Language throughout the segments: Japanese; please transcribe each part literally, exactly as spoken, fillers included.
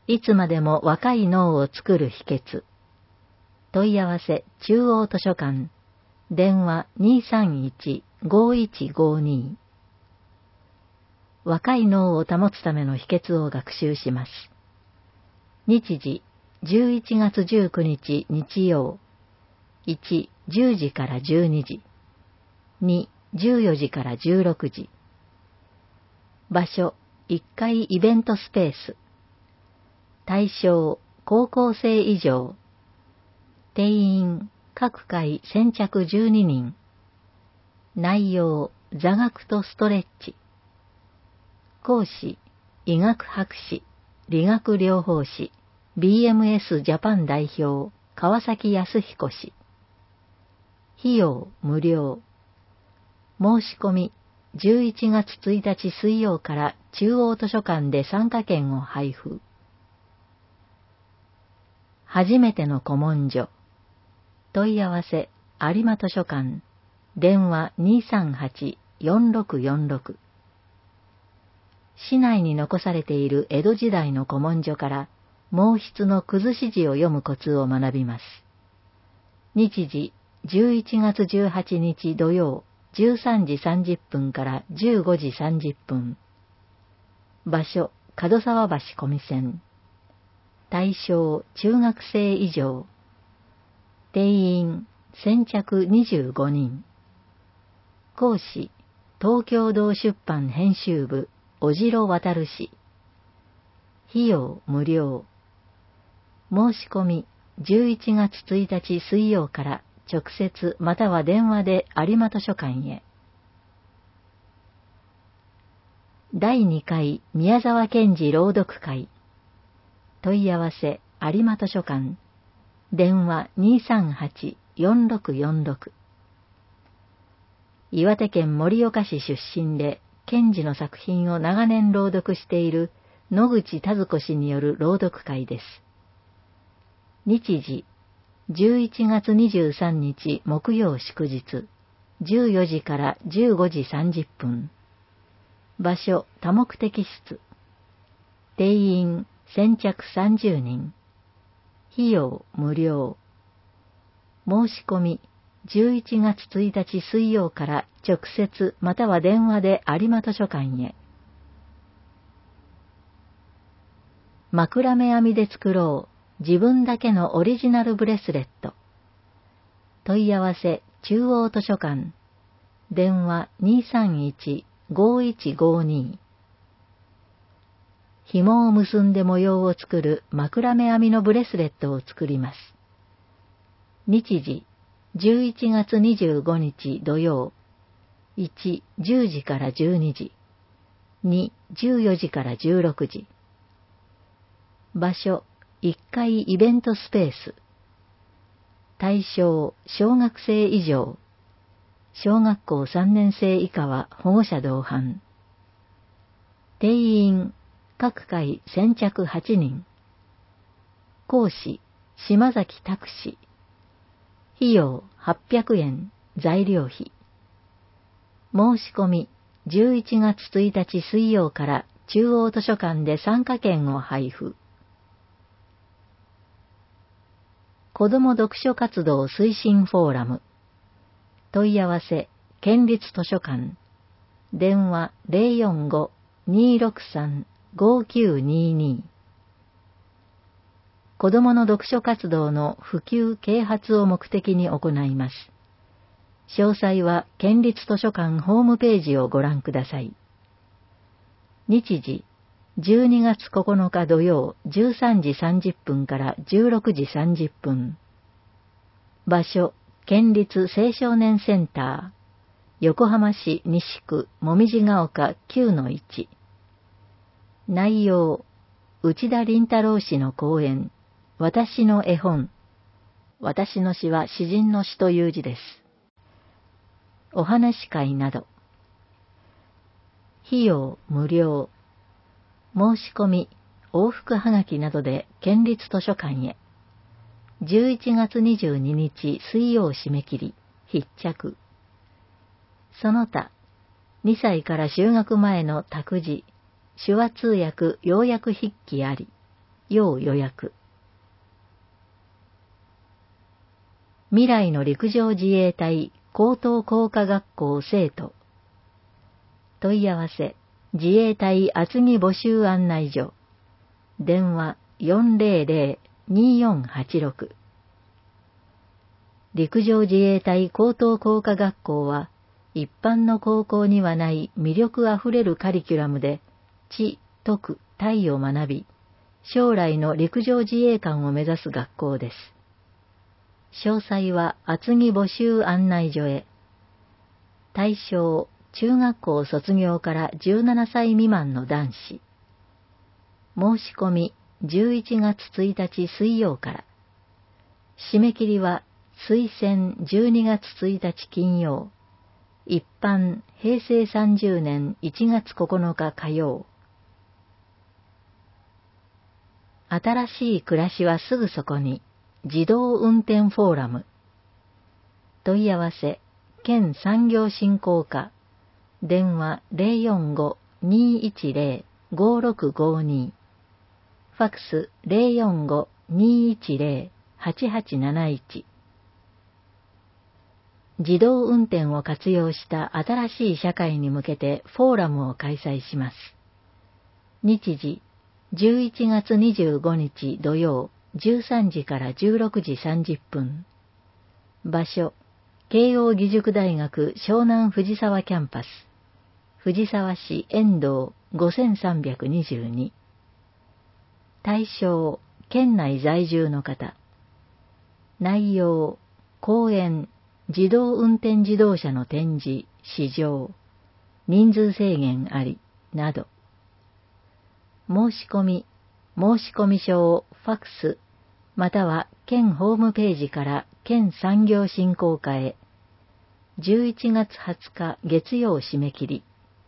いつまでも若い脳を作る秘訣。問い合わせ中央図書館。電話 にーさんいち ごーいちごーにー。若い脳を保つための秘訣を学習します。日時じゅういちがつじゅうくにち日曜。いち、じゅうじからじゅうにじ。に、じゅうよじからじゅうろくじ。場所いっかいイベントスペース。対象高校生以上。定員各回先着じゅうににん。内容座学とストレッチ。講師医学博士、理学療法士、ビーエムエス ジャパン代表川崎康彦氏。費用無料。申し込みじゅういちがつついたち水曜から中央図書館で参加券を配布。初めての古文書。問い合わせ有馬図書館。電話 にーさんはち よんろくよんろく。市内に残されている江戸時代の古文書から毛筆の崩し字を読むコツを学びます。日時じゅういちがつじゅうはちにち土曜じゅうさんじさんじゅっぷんからじゅうごじさんじゅっぷん。場所門沢橋小見線。対象中学生以上。定員先着にじゅうごにん。講師東京堂出版編集部小城渡氏。費用無料。申し込みじゅういちがつついたち水曜から直接または電話で有馬図書館へ。だいにかい宮沢賢治朗読会。問い合わせ有馬図書館。電話 にーさんはち よんろくよんろく。岩手県盛岡市出身で賢治の作品を長年朗読している野口田子氏による朗読会です。日時じゅういちがつにじゅうさんにち木曜祝日じゅうよじからじゅうごじさんじゅっぷん。場所多目的室。定員先着さんじゅうにん。費用無料。申し込みじゅういちがつついたち水曜から直接または電話で有馬図書館へ。枕目編みで作ろう自分だけのオリジナルブレスレット。問い合わせ中央図書館。電話 にーさんいち ごーいちごーにー。紐を結んで模様を作る枕目編みのブレスレットを作ります。日時じゅういちがつにじゅうごにち土曜。いち、じゅうじからじゅうにじ。に、じゅうよじからじゅうろくじ。場所いっかいイベントスペース。対象小学生以上。小学校さんねん生以下は保護者同伴。定員各回先着はちにん。講師島崎拓司。費用はっぴゃくえん、材料費。申し込みじゅういちがつついたち水曜から中央図書館で参加券を配布。子ども読書活動推進フォーラム。問い合わせ県立図書館。電話 ゼロよんご にーろくさん ごーきゅうにーにー。子どもの読書活動の普及啓発を目的に行います。詳細は県立図書館ホームページをご覧ください。日時じゅうにがつここのか土曜じゅうさんじさんじゅっぷんからじゅうろくじさんじゅっぷん。場所県立青少年センター。横浜市西区紅葉ヶ丘 きゅうのいち。内容内田倫太郎氏の講演。私の絵本。私の詩は詩人の詩という字です。お話会など。費用無料。申し込み往復はがきなどで県立図書館へ。じゅういちがつにじゅうににち水曜締め切り必着。その他にさいから就学前の託児、手話通訳要約筆記あり。 要予約。未来の陸上自衛隊高等工科学校生徒。問い合わせ、自衛隊厚木募集案内所。電話 よんまるまる にーよんはちろく。陸上自衛隊高等工科学校は、一般の高校にはない魅力あふれるカリキュラムで、知、徳、体を学び、将来の陸上自衛官を目指す学校です。詳細は厚木募集案内所へ。対象、中学校卒業からじゅうななさい未満の男子。申し込みじゅういちがつついたち水曜から。締め切りは推薦じゅうにがつついたち金曜。一般へいせいさんじゅうねんいちがつここのか火曜。新しい暮らしはすぐそこに。自動運転フォーラム。問い合わせ、県産業振興課。電話 ゼロよんご にーいちゼロ ごろくごに。ファックス ゼロよんご にーいちゼロ はちはちなないち。自動運転を活用した新しい社会に向けてフォーラムを開催します。日時、じゅういちがつにじゅうごにち土曜、じゅうさんじからじゅうろくじさんじゅっぷん。場所、慶應義塾大学湘南藤沢キャンパス。藤沢市遠道ごせんさんびゃくにじゅうに。対象、県内在住の方。内容、講演、自動運転自動車の展示、試乗、人数制限あり、など。申し込み、申込書をファックス、または県ホームページから県産業振興課へ。じゅういちがつはつか月曜締め切り。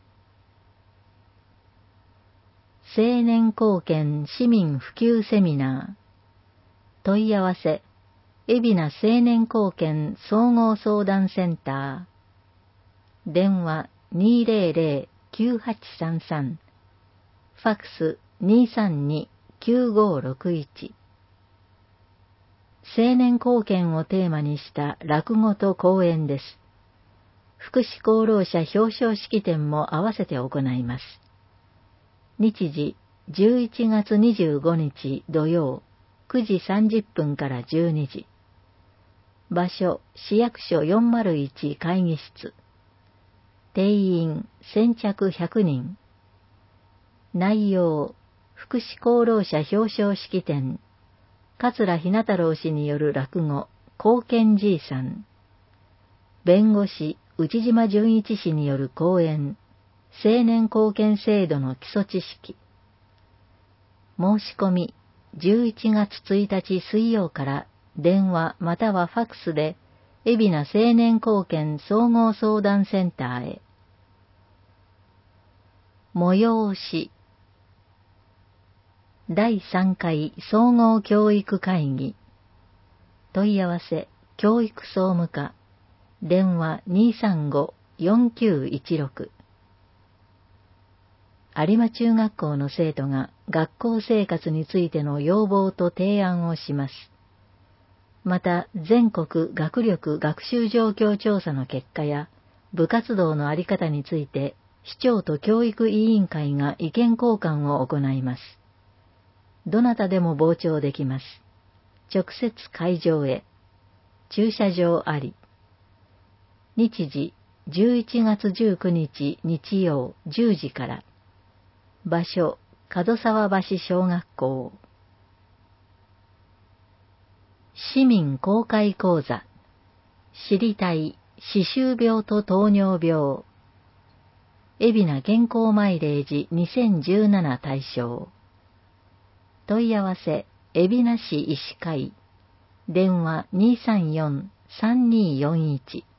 青年貢献市民普及セミナー。問い合わせ、海老名青年貢献総合相談センター。電話 にーぜろぜろ きゅうはちさんさん。ファックス にーさんに きゅうごろくいち。青年貢献をテーマにした落語と講演です。福祉功労者表彰式典も合わせて行います。日時、じゅういちがつにじゅうごにち土曜、くじさんじゅっぷんからじゅうにじ。場所、市役所よんまるいち会議室。定員、先着ひゃくにん。内容、福祉功労者表彰式典。桂ひな太郎氏による落語、貢献じいさん。弁護士、内島純一氏による講演、青年貢献制度の基礎知識。申し込み、じゅういちがつついたち水曜から電話またはファックスで、海老名青年貢献総合相談センターへ。催し。だいさんかい総合教育会議。問い合わせ、教育総務課。電話 にーさんご よんきゅういちろく。有馬中学校の生徒が学校生活についての要望と提案をします。また、全国学力学習状況調査の結果や、部活動のあり方について、市長と教育委員会が意見交換を行います。どなたでも傍聴できます。直接会場へ。駐車場あり。日時、じゅういちがつじゅうくにち日曜じゅうじから。場所、門沢橋小学校。市民公開講座。知りたい、歯周病と糖尿病。海老名健康マイレージにせんじゅうなな対象。問い合わせ、海老名市医師会。電話 にーさんよん さんにーよんいち。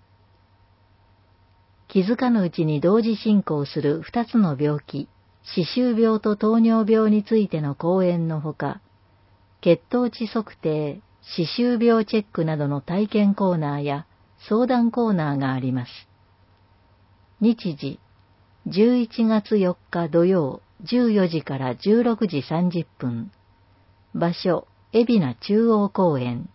気づかぬうちに同時進行するふたつの病気、歯周病と糖尿病についての講演のほか、血糖値測定、歯周病チェックなどの体験コーナーや相談コーナーがあります。日時、じゅういちがつよっか土曜じゅうよじからじゅうろくじさんじゅっぷん。 場所、海老名中央公園。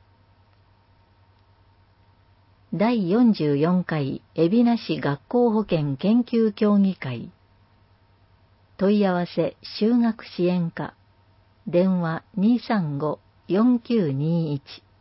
だいよんじゅうよんかい海老名市学校保健研究協議会。問い合わせ就学支援課。電話 にーさんご よんきゅうにーいち。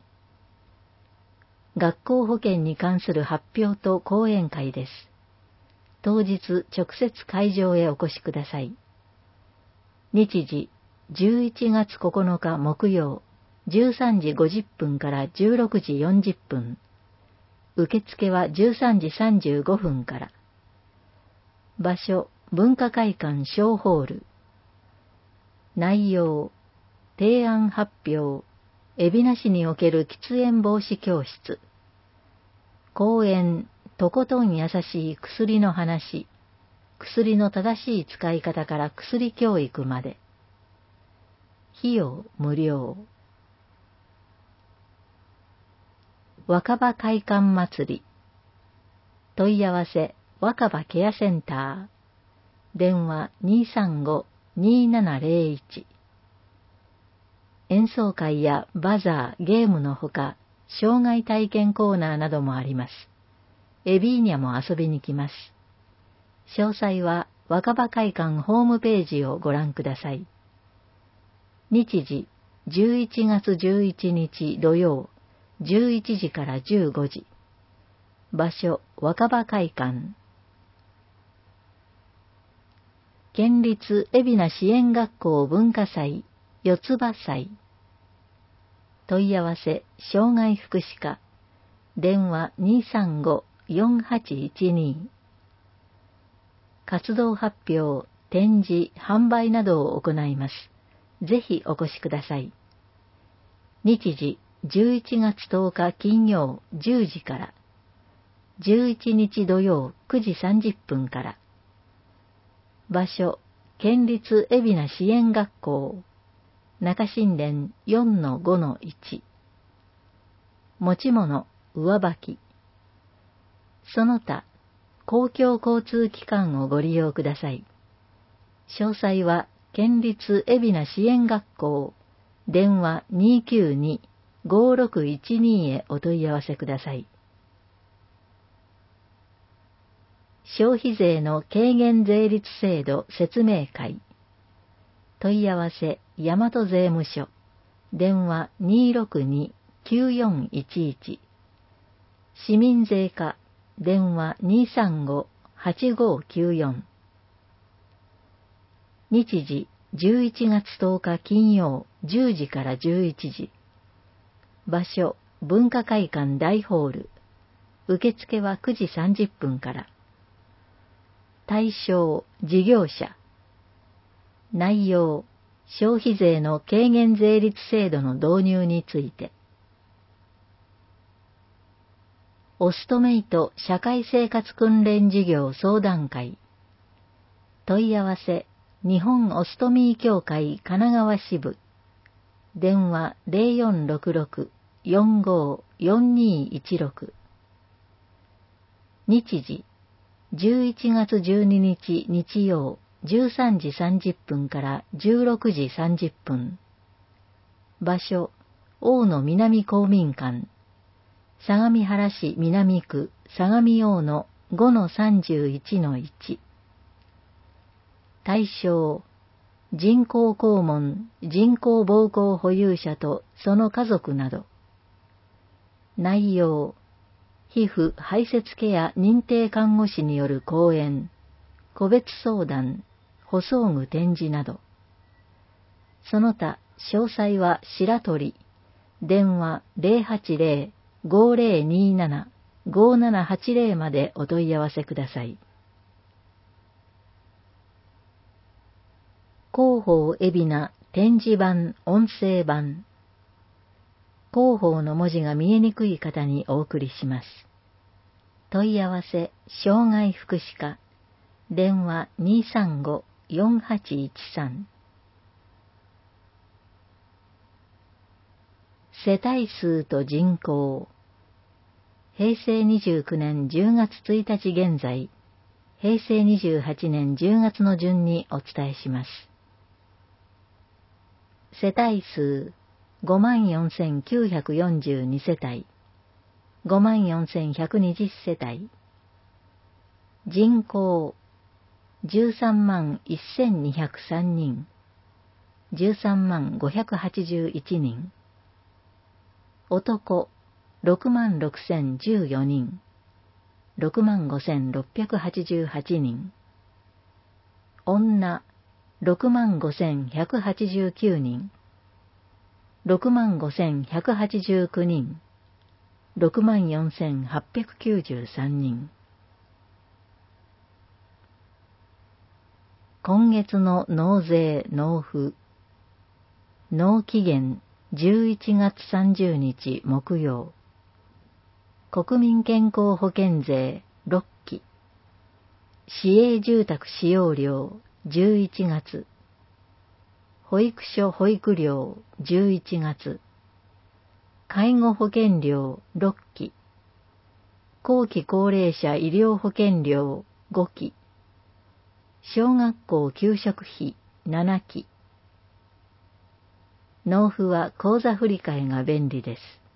学校保健に関する発表と講演会です。当日直接会場へお越しください。日時じゅういちがつここのか木曜、じゅうさんじごじゅっぷんからじゅうろくじよんじゅっぷん。受付はじゅうさんじさんじゅうごふんから。場所、文化会館小ホール。内容、提案発表、海老名市における喫煙防止教室。講演、とことん優しい薬の話。薬の正しい使い方から薬教育まで。費用無料。若葉会館祭り。問い合わせ若葉ケアセンター。電話 にーさんご にーななゼロいち。演奏会やバザー、ゲームのほか、障害体験コーナーなどもあります。エビーニャも遊びに来ます。詳細は若葉会館ホームページをご覧ください。日時、じゅういちがつじゅういちにち土曜、じゅういちじからじゅうごじ。場所、若葉会館。県立海老名支援学校文化祭、四つ葉祭。問い合わせ、障害福祉課。電話 にーさんご よんはちいちに。活動発表、展示、販売などを行います。ぜひお越しください。日時、じゅういちがつとおか金曜じゅうじから。じゅういちにち土曜くじさんじゅっぷんから。場所、県立海老名支援学校。中新田 よんのごのいち。持ち物、上履き。その他、公共交通機関をご利用ください。詳細は、県立海老名支援学校、電話 にーきゅうに ごーろくいちに へお問い合わせください。消費税の軽減税率制度説明会。問い合わせ、大和税務署。電話 にーろくに きゅうよんいちいち。市民税課。電話 にーさんご はちごきゅうよん。日時、じゅういちがつとおか金曜じゅうじからじゅういちじ。場所、文化会館大ホール。受付はくじさんじゅっぷんから。対象、事業者。内容、消費税の軽減税率制度の導入について。オストメイト社会生活訓練事業相談会。問い合わせ、日本オストミー協会神奈川支部。電話 ゼロよんろくろく よんごよんにいちろく。日時、じゅういちがつじゅうににち日曜じゅうさんじさんじゅっぷんからじゅうろくじさんじゅっぷん。場所、大野南公民館。相模原市南区相模大野 ごのさんじゅういちのいち。対象、人工肛門、人工膀胱保有者とその家族など。内容、皮膚排泄ケア認定看護師による講演、個別相談、補装具展示など。その他、詳細は白鳥、電話 ゼロはちゼロ ごゼロになな ごななはちゼロ までお問い合わせください。広報海老名展示板音声版。広報の文字が見えにくい方にお送りします。問い合わせ、障害福祉課。電話 にーさんご よんはちいちさん。世帯数と人口。へいせいにじゅうきゅうねんじゅうがつついたち現在、へいせいにじゅうはちねんじゅうがつの順にお伝えします。 世帯数ごまんよんせんきゅうひゃくよんじゅうに世帯、ごまんよんせんひゃくにじゅう世帯。人口じゅうさんまんせんにひゃくさん人、じゅうさんまんごひゃくはちじゅういち人。男ろくまんろくせんじゅうよ人、ろくまんごせんろっぴゃくはちじゅうはち人。女ろくまんごせんひゃくはちじゅうきゅう人、ろくまんごせんひゃくはちじゅうきゅう人、ろくまんよんせんはっぴゃくきゅうじゅうさん人。今月の納税納付。納期限じゅういちがつさんじゅうにち木曜。国民健康保険税ろっき。市営住宅使用料じゅういちがつ。保育所保育料じゅういちがつ。介護保険料ろっき。後期高齢者医療保険料ごき。小学校給食費ななき。納付は口座振替が便利です。